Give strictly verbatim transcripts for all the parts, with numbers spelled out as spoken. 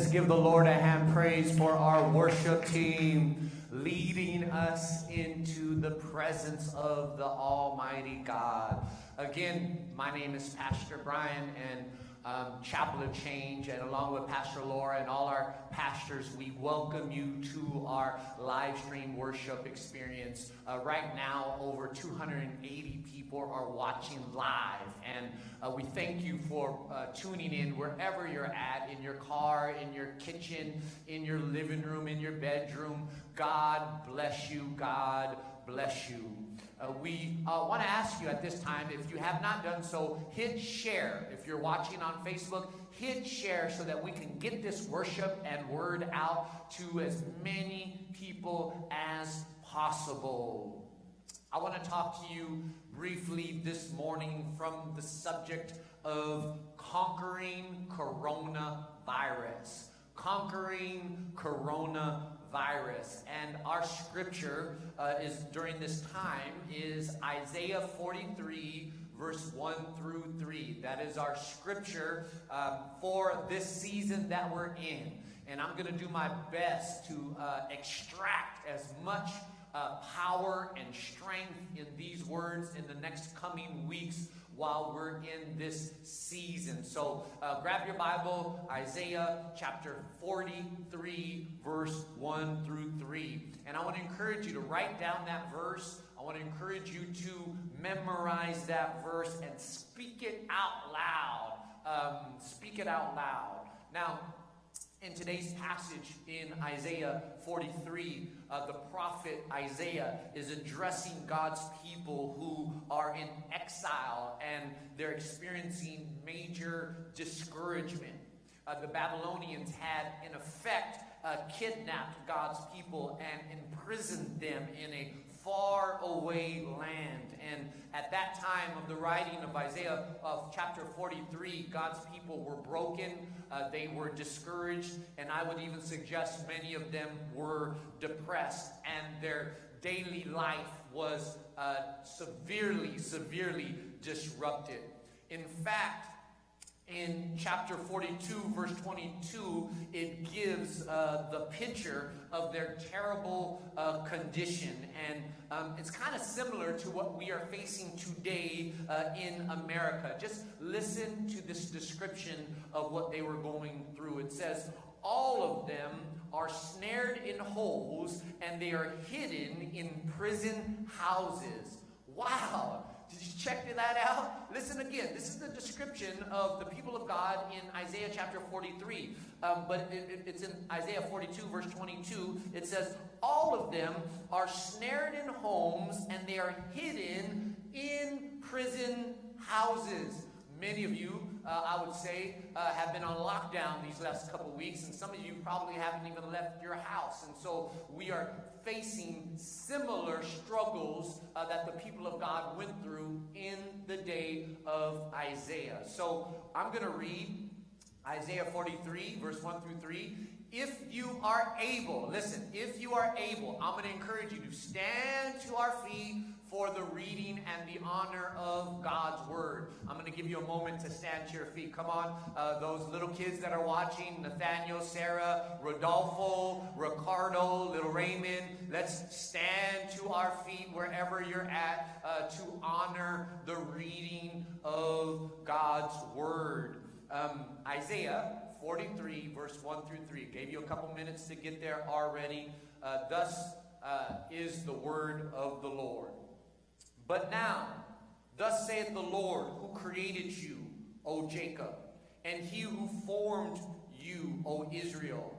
Let's give the Lord a hand praise for our worship team leading us into the presence of the Almighty God. Again, my name is Pastor Brian and um, Chapel of Change, and along with Pastor Laura and all our pastors, we welcome you to our live stream worship experience. Uh, right now, over two hundred eighty people are watching live, and uh, we thank you for uh, tuning in wherever you're at, in your car, in your kitchen, in your living room, in your bedroom. God bless you. God bless you. Uh, we uh, want to ask you at this time, if you have not done so, hit share. If you're watching on Facebook, hit share so that we can get this worship and word out to as many people as possible. I want to talk to you briefly this morning from the subject of conquering coronavirus. Conquering coronavirus. Virus. And our scripture uh, is during this time is Isaiah forty-three verse one through three. That is our scripture um, for this season that we're in. And I'm going to do my best to uh, extract as much uh, power and strength in these words in the next coming weeks while we're in this season. So uh, grab your Bible, Isaiah chapter forty-three, verse one through three. And I want to encourage you to write down that verse. I want to encourage you to memorize that verse and speak it out loud. Um, speak it out loud. Now, in today's passage in Isaiah forty-three, uh, the prophet Isaiah is addressing God's people who are in exile and they're experiencing major discouragement. Uh, the Babylonians had, in effect, uh, kidnapped God's people and imprisoned them in a far away land. And at that time of the writing of Isaiah of chapter forty-three, God's people were broken, uh, they were discouraged, and I would even suggest many of them were depressed, and their daily life was uh, severely, severely disrupted. In fact, in chapter forty-two, verse twenty-two, it gives uh, the picture of their terrible uh, condition. And um, it's kind of similar to what we are facing today uh, in America. Just listen to this description of what they were going through. It says, all of them are snared in holes, and they are hidden in prison houses. Wow. Did you check that out? Listen again. This is the description of the people of God in Isaiah chapter forty-three. Um, but it, it, it's in Isaiah forty-two, verse twenty-two. It says, all of them are snared in homes, and they are hidden in prison houses. Many of you, uh, I would say, uh, have been on lockdown these last couple weeks, and some of you probably haven't even left your house. And so we are facing similar struggles uh, that the people of God went through in the day of Isaiah. So I'm going to read Isaiah forty-three, verse one through three. If you are able, listen, if you are able, I'm going to encourage you to stand to our feet for the reading and the honor of God's word. I'm going to give you a moment to stand to your feet. Come on, uh, those little kids that are watching, Nathaniel, Sarah, Rodolfo, Ricardo, little Raymond, let's stand to our feet wherever you're at uh, to honor the reading of God's word. Um, Isaiah forty-three, verse one through three. Gave you a couple minutes to get there already. Uh, thus uh, is the word of the Lord. But now, thus saith the Lord, who created you, O Jacob, and he who formed you, O Israel.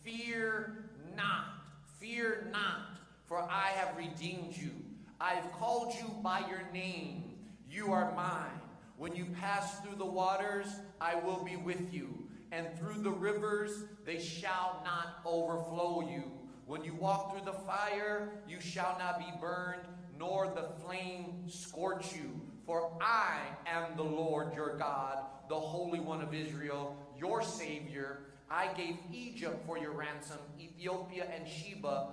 Fear not, fear not, for I have redeemed you. I have called you by your name. You are mine. When you pass through the waters, I will be with you. And through the rivers, they shall not overflow you. When you walk through the fire, you shall not be burned, nor the flame scorch you. For I am the Lord your God, the Holy One of Israel, your Savior. I gave Egypt for your ransom, Ethiopia and Sheba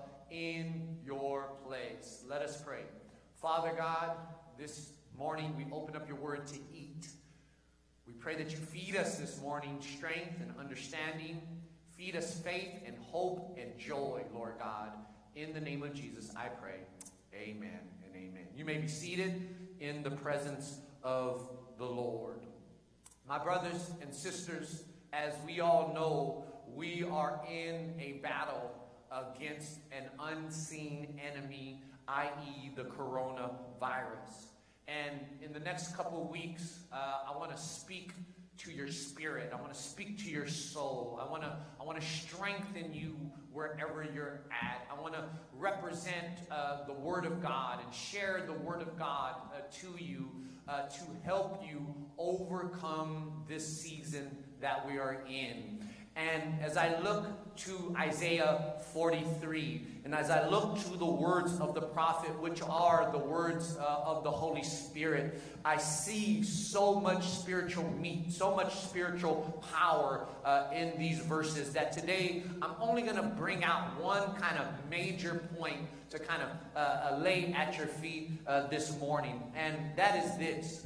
in your place. Let us pray. Father God, this morning we open up your word to eat. We pray that you feed us this morning strength and understanding. Feed us faith and hope and joy, Lord God. In the name of Jesus, I pray. Amen and amen. You may be seated in the presence of the Lord. My brothers and sisters, as we all know, we are in a battle against an unseen enemy, that is the coronavirus. And in the next couple of weeks, uh, I want to speak to your spirit. I want to speak to your soul. I want to I want to strengthen you wherever you're at. I want to represent uh, the Word of God and share the Word of God uh, to you uh, to help you overcome this season that we are in. And as I look to Isaiah forty-three, and as I look to the words of the prophet, which are the words uh, of the Holy Spirit, I see so much spiritual meat, so much spiritual power uh, in these verses that today I'm only going to bring out one kind of major point to kind of uh, lay at your feet uh, this morning. And that is this.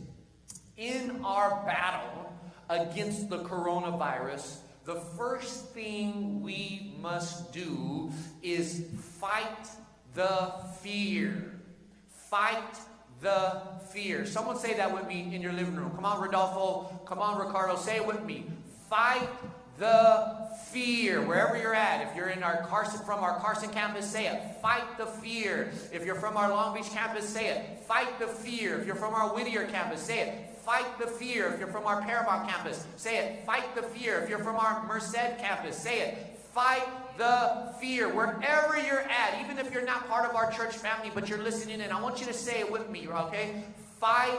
In our battle against the coronavirus, the first thing we must do is fight the fear. Fight the fear. Someone say that with me in your living room. Come on, Rodolfo. Come on, Ricardo. Say it with me. Fight the fear. Wherever you're at. If you're in our Carson, from our Carson campus, say it. Fight the fear. If you're from our Long Beach campus, say it. Fight the fear. If you're from our Whittier campus, say it. Fight the fear. If you're from our Paramount campus, say it. Fight the fear. If you're from our Merced campus, say it. Fight the fear. Wherever you're at, even if you're not part of our church family, but you're listening in, I want you to say it with me, okay? Fight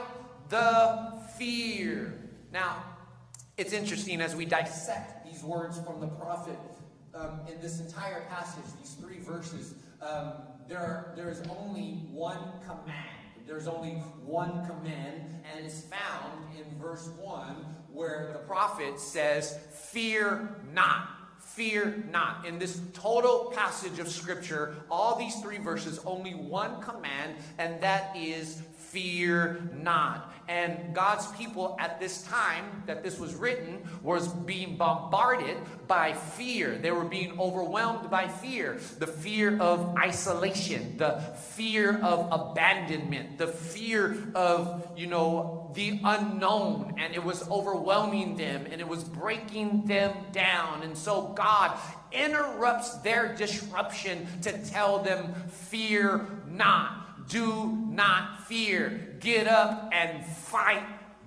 the fear. Now, it's interesting as we dissect these words from the prophet um, in this entire passage, these three verses, um, there, there's only one command. There's only one command, and it's found in verse one, where the prophet says, fear not. Fear not. In this total passage of Scripture, all these three verses, only one command, and that is fear not. And God's people at this time that this was written was being bombarded by fear. They were being overwhelmed by fear. The fear of isolation, the fear of abandonment, the fear of, you know, the unknown. And it was overwhelming them and it was breaking them down. And so God interrupts their disruption to tell them, fear not. Do not fear. Get up and fight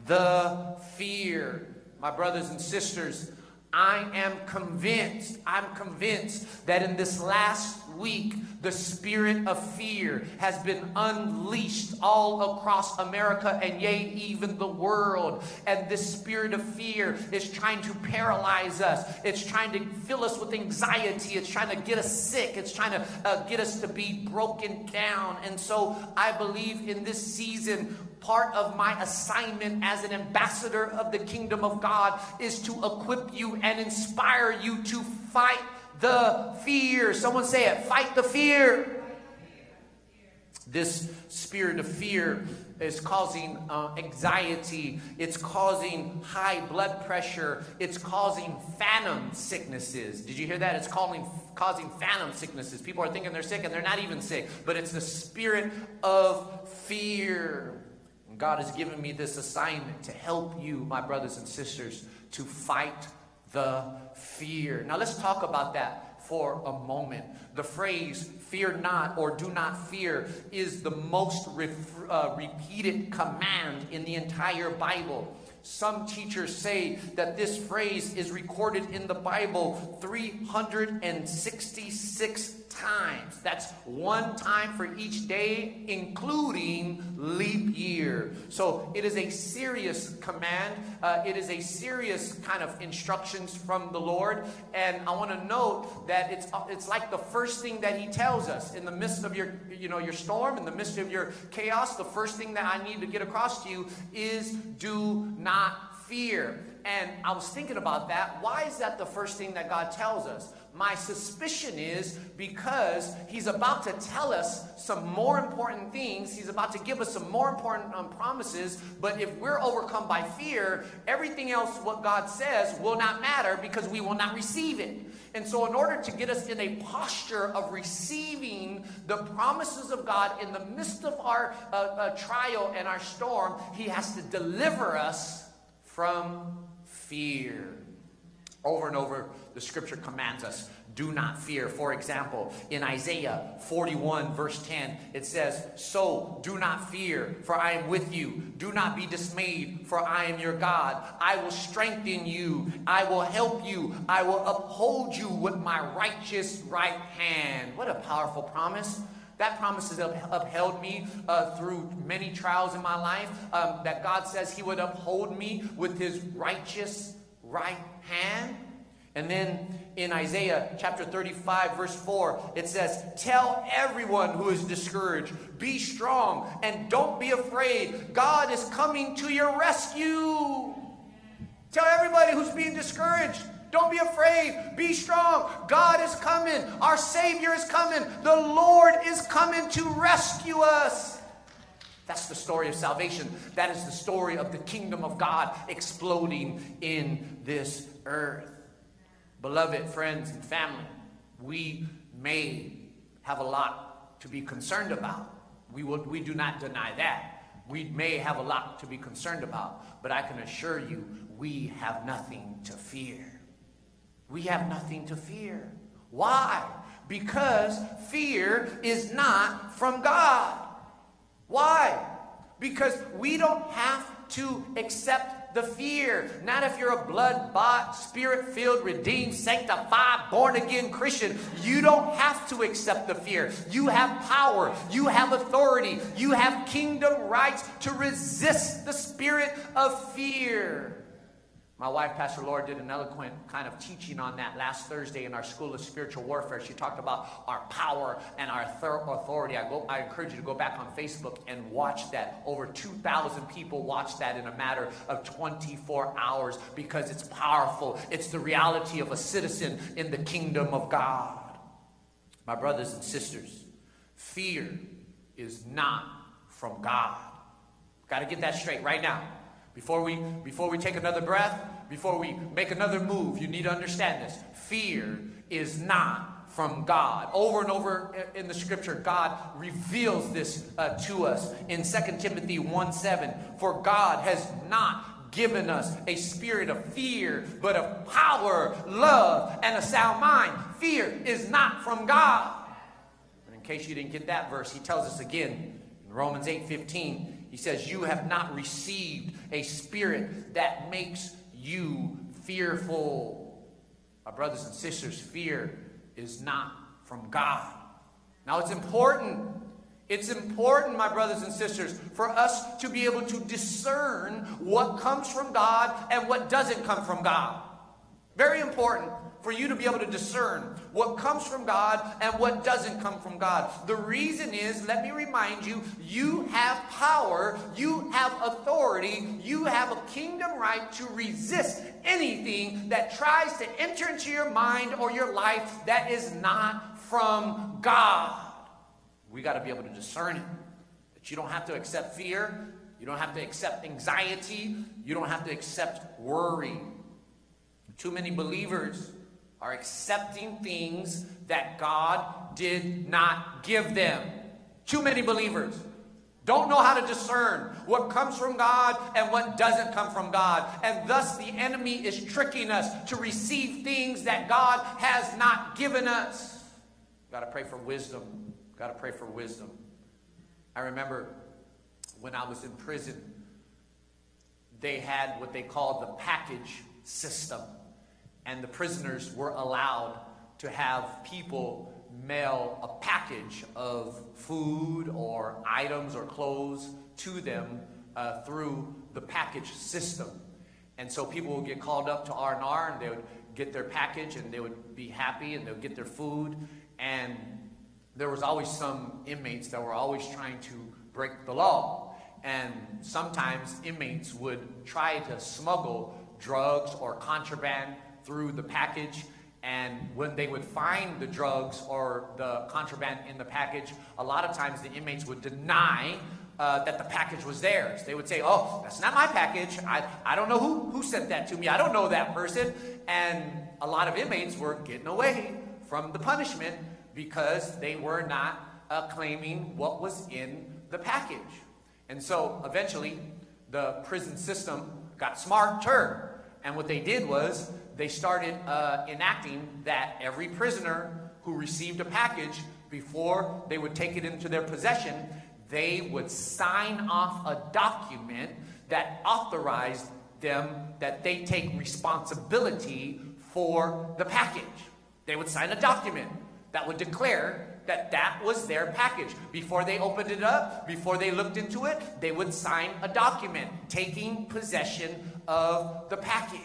the fear. My brothers and sisters, I am convinced, I'm convinced that in this last week, the spirit of fear has been unleashed all across America and yea, even the world. And this spirit of fear is trying to paralyze us. It's trying to fill us with anxiety. It's trying to get us sick. It's trying to uh, get us to be broken down. And so I believe in this season, part of my assignment as an ambassador of the kingdom of God is to equip you and inspire you to fight the fear. Someone say it. Fight the fear. This spirit of fear is causing uh, anxiety. It's causing high blood pressure. It's causing phantom sicknesses. Did you hear that? It's calling, causing phantom sicknesses. People are thinking they're sick and they're not even sick. But it's the spirit of fear. And God has given me this assignment to help you, my brothers and sisters, to fight the fear. Now let's talk about that for a moment. The phrase fear not or do not fear is the most re- uh, repeated command in the entire Bible. Some teachers say that this phrase is recorded in the Bible three hundred sixty-six times. That's one time for each day, including leap year. So it is a serious command. Uh, it is a serious kind of instructions from the Lord. And I want to note that it's it's like the first thing that He tells us in the midst of your, you know, your storm, in the midst of your chaos. The first thing that I need to get across to you is do not fear. and I was thinking about that. Why is that the first thing that God tells us? My suspicion is because he's about to tell us some more important things. He's about to give us some more important um, promises. But if we're overcome by fear, everything else what God says will not matter because we will not receive it. And so in order to get us in a posture of receiving the promises of God in the midst of our uh, uh, trial and our storm, he has to deliver us from fear. Over and over, the scripture commands us, do not fear. For example, in Isaiah forty-one, verse ten, it says, so do not fear, for I am with you. Do not be dismayed, for I am your God. I will strengthen you. I will help you. I will uphold you with my righteous right hand. What a powerful promise. That promise has upheld me uh, through many trials in my life, um, that God says he would uphold me with his righteous right hand. And then in Isaiah chapter thirty-five, verse four, it says, tell everyone who is discouraged, be strong and don't be afraid. God is coming to your rescue. Tell everybody who's being discouraged, don't be afraid. Be strong. God is coming. Our Savior is coming. The Lord is coming to rescue us. That's the story of salvation. That is the story of the kingdom of God exploding in this earth. Beloved friends and family, we may have a lot to be concerned about. We will, we do not deny that. We may have a lot to be concerned about, but I can assure you, we have nothing to fear. We have nothing to fear. Why? Because fear is not from God. Why? Because we don't have to accept the fear. Not if you're a blood-bought, spirit-filled, redeemed, sanctified, born-again Christian. You don't have to accept the fear. You have power. You have authority. You have kingdom rights to resist the spirit of fear. My wife, Pastor Laura, did an eloquent kind of teaching on that last Thursday in our School of Spiritual Warfare. She talked about our power and our authority. I, go, I encourage you to go back on Facebook and watch that. Over two thousand people watched that in a matter of twenty-four hours because it's powerful. It's the reality of a citizen in the kingdom of God. My brothers and sisters, fear is not from God. Got to get that straight right now. Before we, before we take another breath, before we make another move, you need to understand this. Fear is not from God. Over and over in the scripture, God reveals this uh, to us in Second Timothy one seven. For God has not given us a spirit of fear, but of power, love, and a sound mind. Fear is not from God. And in case you didn't get that verse, he tells us again in Romans eight fifteen. He says, you have not received a spirit that makes you fearful. My brothers and sisters, fear is not from God. Now it's important. It's important, my brothers and sisters, for us to be able to discern what comes from God and what doesn't come from God. Very important for you to be able to discern what comes from God and what doesn't come from God. The reason is, let me remind you, you have power, you have authority, you have a kingdom right to resist anything that tries to enter into your mind or your life that is not from God. We got to be able to discern it. That you don't have to accept fear, you don't have to accept anxiety, you don't have to accept worry. Too many believers are accepting things that God did not give them. Too many believers don't know how to discern what comes from God and what doesn't come from God. And thus the enemy is tricking us to receive things that God has not given us. Got to pray for wisdom. Got to pray for wisdom. I remember when I was in prison, they had what they called the package system. And the prisoners were allowed to have people mail a package of food or items or clothes to them uh, through the package system. And so people would get called up to R and R and they would get their package and they would be happy and they would get their food. And there was always some inmates that were always trying to break the law. And sometimes inmates would try to smuggle drugs or contraband through the package. And when they would find the drugs or the contraband in the package, a lot of times the inmates would deny uh, that the package was theirs. They would say, oh, that's not my package. I, I don't know who, who sent that to me. I don't know that person. And a lot of inmates were getting away from the punishment because they were not uh, claiming what was in the package. And so eventually the prison system got smarter. And what they did was they started uh, enacting that every prisoner who received a package, before they would take it into their possession, they would sign off a document that authorized them that they take responsibility for the package. They would sign a document that would declare that that was their package. Before they opened it up, before they looked into it, they would sign a document taking possession of the package.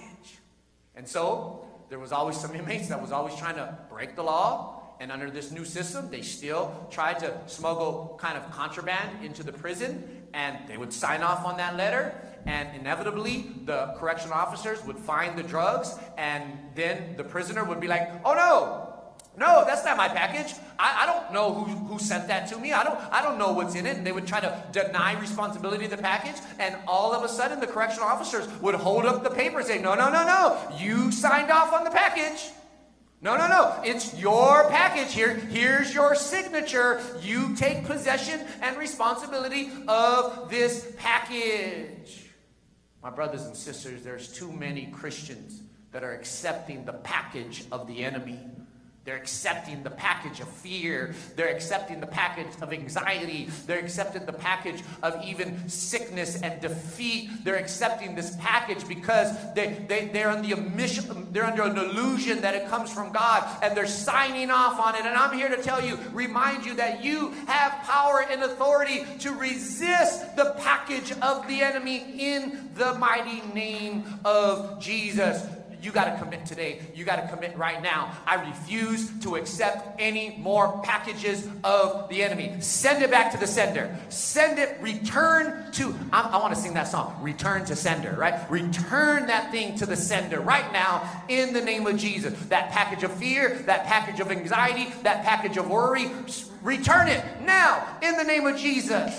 And so there was always some inmates that was always trying to break the law. And under this new system, they still tried to smuggle kind of contraband into the prison. And they would sign off on that letter. And inevitably, the correctional officers would find the drugs. And then the prisoner would be like, oh no, no, that's not my package. I, I don't know who, who sent that to me. I don't, I don't know what's in it. And they would try to deny responsibility of the package. And all of a sudden, the correctional officers would hold up the paper and say, no, no, no, no. You signed off on the package. No, no, no. It's your package here. Here's your signature. You take possession and responsibility of this package. My brothers and sisters, there's too many Christians that are accepting the package of the enemy. They're accepting the package of fear. They're accepting the package of anxiety. They're accepting the package of even sickness and defeat. They're accepting this package because they, they, they're, on the omission, they're under an illusion that it comes from God, and they're signing off on it. And I'm here to tell you, remind you that you have power and authority to resist the package of the enemy in the mighty name of Jesus. You got to commit today. You got to commit right now. I refuse to accept any more packages of the enemy. Send it back to the sender. Send it, return to, I, I want to sing that song, return to sender, right? Return that thing to the sender right now in the name of Jesus. That package of fear, that package of anxiety, that package of worry, return it now in the name of Jesus.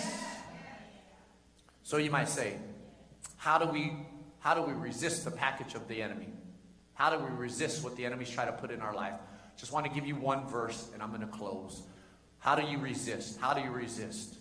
So you might say, how do we, how do we resist the package of the enemy? How do we resist what the enemy's trying to put in our life? Just want to give you one verse, and I'm going to close. How do you resist? How do you resist?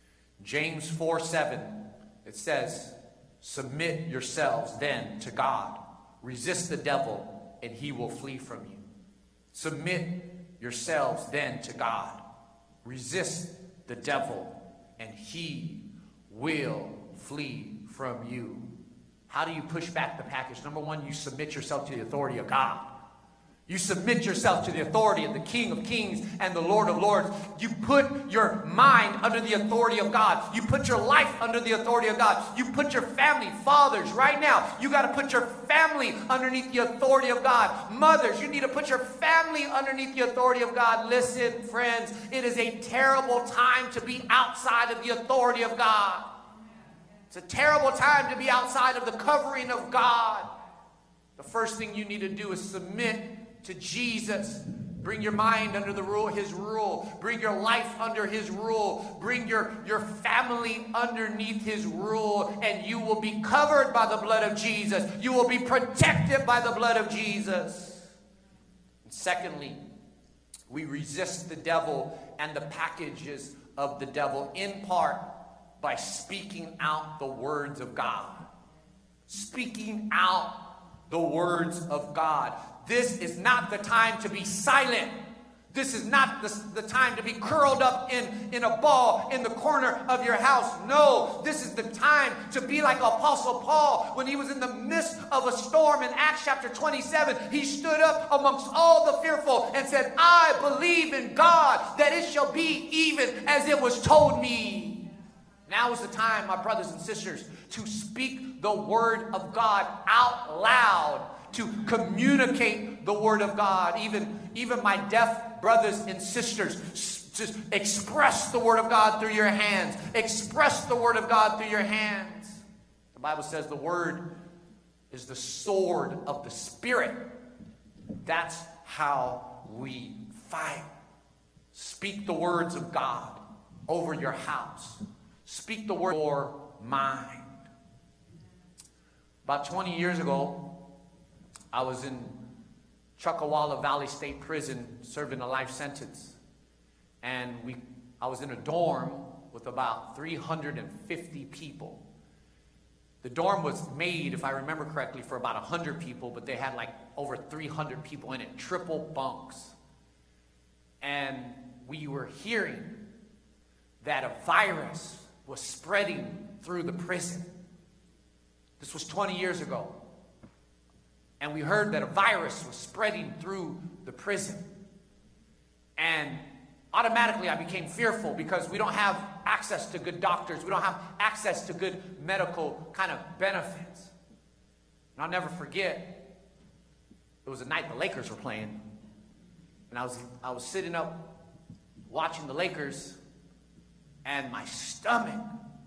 James four seven, it says, submit yourselves then to God. Resist the devil, and he will flee from you. Submit yourselves then to God. Resist the devil, and he will flee from you. How do you push back the package? Number one, you submit yourself to the authority of God. You submit yourself to the authority of the King of Kings and the Lord of Lords. You put your mind under the authority of God. You put your life under the authority of God. You put your family, fathers, right now, you got to put your family underneath the authority of God. Mothers, you need to put your family underneath the authority of God. Listen, friends, it is a terrible time to be outside of the authority of God. It's a terrible time to be outside of the covering of God. The first thing you need to do is submit to Jesus. Bring your mind under the rule, his rule. Bring your life under his rule. Bring your, your family underneath his rule. And you will be covered by the blood of Jesus. You will be protected by the blood of Jesus. And secondly, we resist the devil and the packages of the devil in part by speaking out the words of God. Speaking out the words of God. This is not the time to be silent. This is not the, the time to be curled up in, in a ball in the corner of your house. No, this is the time to be like Apostle Paul when he was in the midst of a storm in Acts chapter twenty-seven. He stood up amongst all the fearful and said, I believe in God that it shall be even as it was told me. Now is the time, my brothers and sisters, to speak the word of God out loud, to communicate the word of God. Even, even my deaf brothers and sisters, just express the word of God through your hands. Express the word of God through your hands. The Bible says the word is the sword of the Spirit. That's how we fight. Speak the words of God over your house. Speak the word of your mind. About twenty years ago, I was in Chuckawalla Valley State Prison serving a life sentence. And we, I was in a dorm with about three hundred fifty people. The dorm was made, if I remember correctly, for about one hundred people, but they had like over three hundred people in it, triple bunks. And we were hearing that a virus was spreading through the prison. This was twenty years ago. And we heard that a virus was spreading through the prison. And automatically I became fearful because we don't have access to good doctors. We don't have access to good medical kind of benefits. And I'll never forget, it was a night the Lakers were playing. And I was, I was sitting up watching the Lakers, and my stomach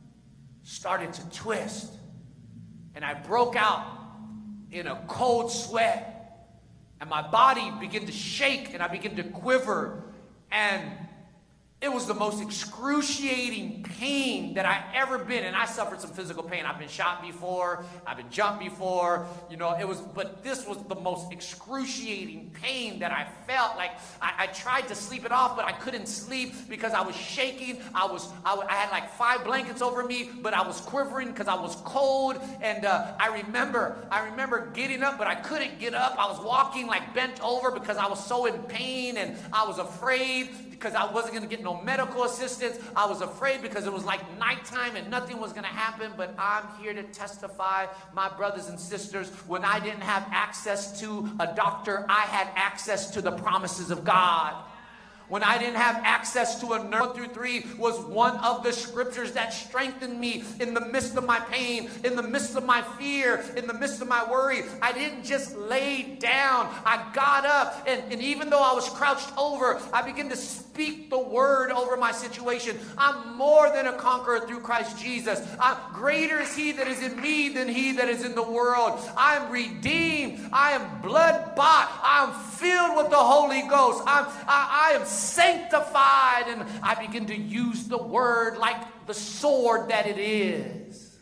started to twist. And I broke out in a cold sweat. And my body began to shake, and I began to quiver. And it was the most excruciating pain that I ever been. And I suffered some physical pain. I've been shot before. I've been jumped before. You know, it was, but this was the most excruciating pain that I felt. Like I, I tried to sleep it off, but I couldn't sleep because I was shaking. I was, I, I had like five blankets over me, but I was quivering because I was cold. And uh, I remember, I remember getting up, but I couldn't get up. I was walking like bent over because I was so in pain, and I was afraid because I wasn't going to get no medical assistance. I was afraid because it was like nighttime and nothing was going to happen. But I'm here to testify, my brothers and sisters, when I didn't have access to a doctor, I had access to the promises of God. When I didn't have access to a nurse, one through three was one of the scriptures that strengthened me in the midst of my pain, in the midst of my fear, in the midst of my worry. I didn't just lay down. I got up, and, and even though I was crouched over, I began to speak the word over my situation. I'm more than a conqueror through Christ Jesus. I'm, greater is he that is in me than he that is in the world. I'm redeemed. I am blood bought. I'm filled with the Holy Ghost. I'm, I, I am sanctified, and I begin to use the word like the sword that it is.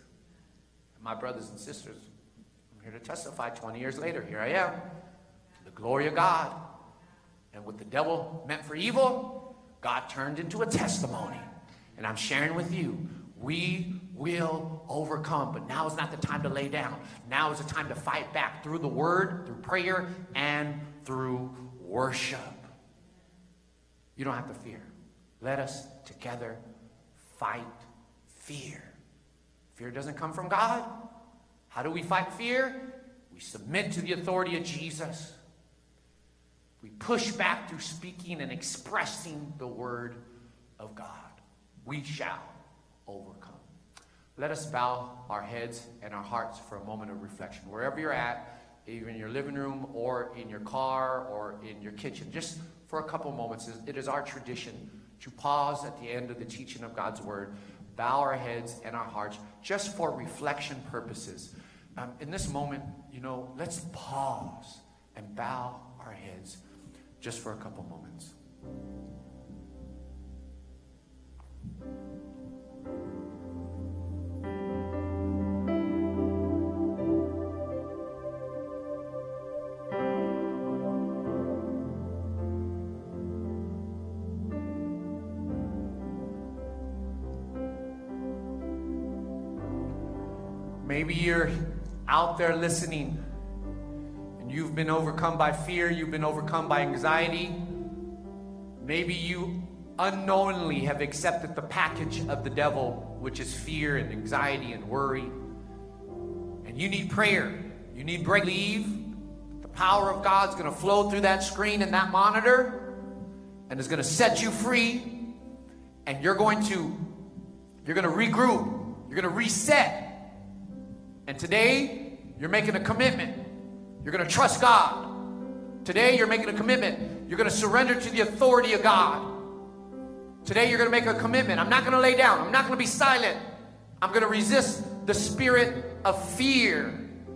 My brothers and sisters, I'm here to testify. Twenty years later, here I am, the glory of God. And what the devil meant for evil, God turned into a testimony. And I'm sharing with you, we will overcome. But now is not the time to lay down. Now is the time to fight back through the word, through prayer, and through worship. You don't have to fear. Let us together fight fear. Fear doesn't come from God. How do we fight fear? We submit to the authority of Jesus. We push back through speaking and expressing the word of God. We shall overcome. Let us bow our heads and our hearts for a moment of reflection. Wherever you're at, either in your living room or in your car or in your kitchen, just for a couple moments. It is our tradition to pause at the end of the teaching of God's word, bow our heads and our hearts just for reflection purposes. Um, in this moment, you know, let's pause and bow our heads just for a couple moments. Maybe you're out there listening and you've been overcome by fear, you've been overcome by anxiety. Maybe you unknowingly have accepted the package of the devil, which is fear and anxiety and worry. And you need prayer. You need break. Leave. The power of God's going to flow through that screen and that monitor, and it's going to set you free. And you're going to, you're going to regroup. You're going to reset. And today, you're making a commitment. You're going to trust God. Today, you're making a commitment. You're going to surrender to the authority of God. Today, you're going to make a commitment. I'm not going to lay down. I'm not going to be silent. I'm going to resist the spirit of fear.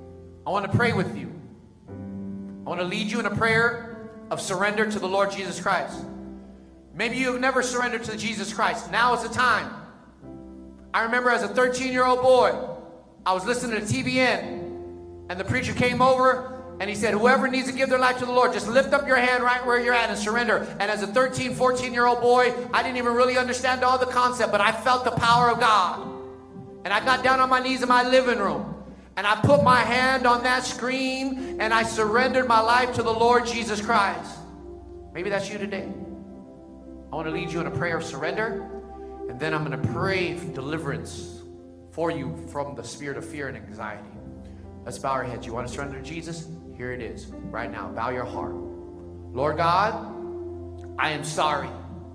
I want to pray with you. I want to lead you in a prayer of surrender to the Lord Jesus Christ. Maybe you have never surrendered to Jesus Christ. Now is the time. I remember as a thirteen-year-old boy, I was listening to T V N, and the preacher came over, and he said, whoever needs to give their life to the Lord, just lift up your hand right where you're at and surrender. And as a thirteen, fourteen-year-old boy, I didn't even really understand all the concept, but I felt the power of God. And I got down on my knees in my living room, and I put my hand on that screen, and I surrendered my life to the Lord Jesus Christ. Maybe that's you today. I want to lead you in a prayer of surrender, and then I'm going to pray for deliverance for you from the spirit of fear and anxiety. Let's bow our heads. You want to surrender to Jesus? Here it is, right now. Bow your heart. Lord God, I am sorry.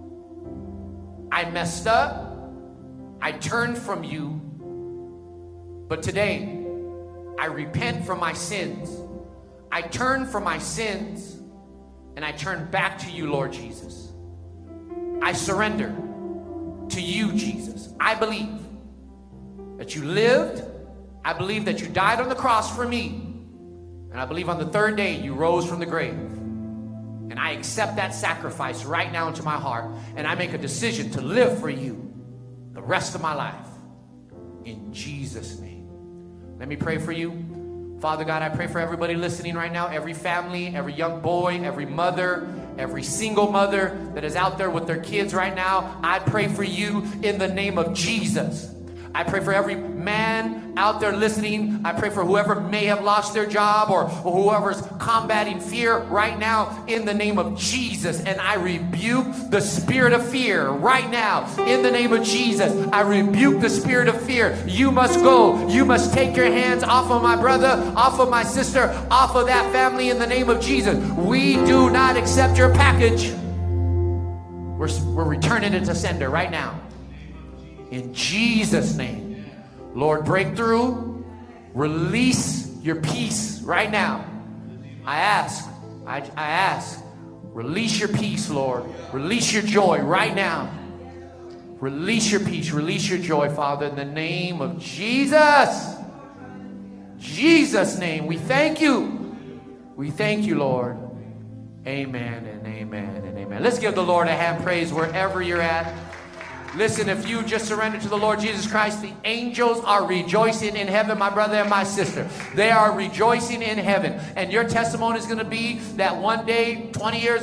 I messed up. I turned from you. But today, I repent from my sins. I turn from my sins, and I turn back to you, Lord Jesus. I surrender to you, Jesus. I believe that you lived. I believe that you died on the cross for me. And I believe on the third day you rose from the grave. And I accept that sacrifice right now into my heart. And I make a decision to live for you the rest of my life. In Jesus' name. Let me pray for you. Father God, I pray for everybody listening right now, every family, every young boy, every mother, every single mother that is out there with their kids right now. I pray for you in the name of Jesus. I pray for every man out there listening. I pray for whoever may have lost their job or, or whoever's combating fear right now in the name of Jesus. And I rebuke the spirit of fear right now in the name of Jesus. I rebuke the spirit of fear. You must go. You must take your hands off of my brother, off of my sister, off of that family in the name of Jesus. We do not accept your package. We're, we're returning it to sender right now. In Jesus' name, Lord, breakthrough, release your peace right now. I ask, I, I ask, release your peace, Lord. Release your joy right now. Release your peace, release your joy, Father, in the name of Jesus. Jesus' name, we thank you. We thank you, Lord. Amen and amen and amen. Let's give the Lord a hand praise wherever you're at. Listen, if you just surrendered to the Lord Jesus Christ, the angels are rejoicing in heaven, my brother and my sister. They are rejoicing in heaven. And your testimony is going to be that one day, twenty years